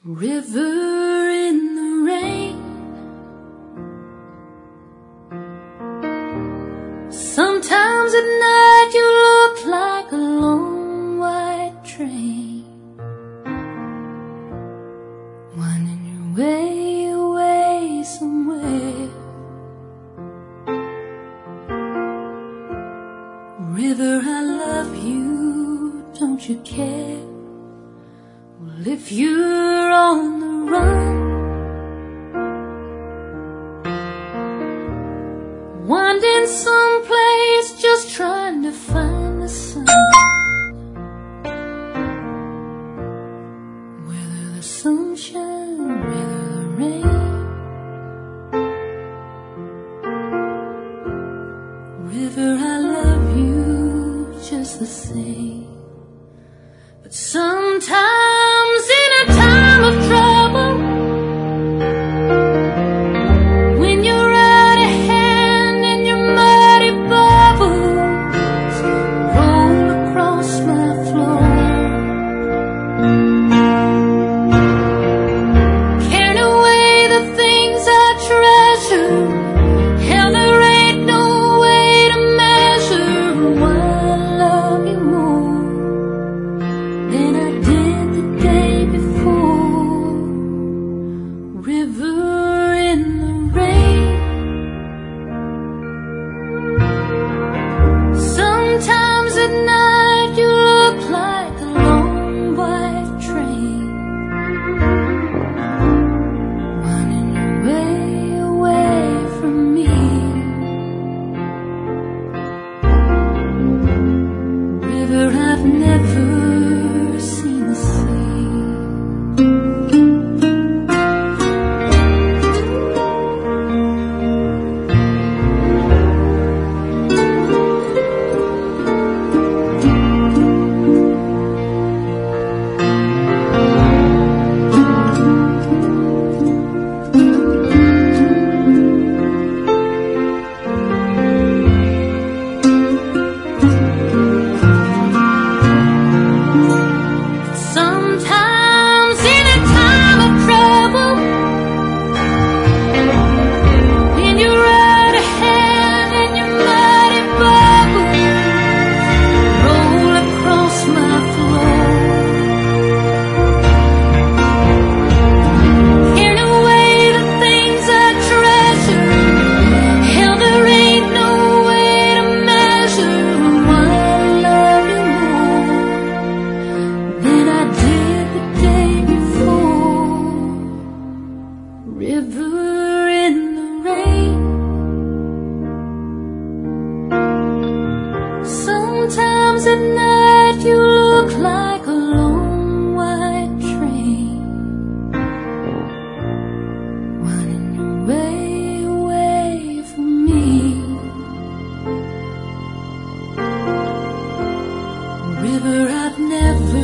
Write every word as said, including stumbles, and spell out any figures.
River in the rain. Sometimes at night you look like a long white train, winding your way away somewhere. River, I love you, don't you care? Well, if you're on the run, winding someplace just trying to find the sun, whether the sunshine, whether the rain. River, I love you just the same. But sometimes in a time of trouble, when you're out of hand and your muddy bubbles roll across my floor, carrying away the things I treasure, hell, there ain't no way to measure why I love you more than I did the day before. River in the rain. Sometimes at night you look like a long white train, winding your way away from me. River, I've never seen the sea. Sometimes in a time of trouble, when you're out of hand and your muddy bubbles roll across my floor, carrying away the things I treasure, hell, there ain't no way to measure why I love you more than I did the day before. River in the rain. Sometimes at night you look like a long white train, winding your way away from me. River, I've never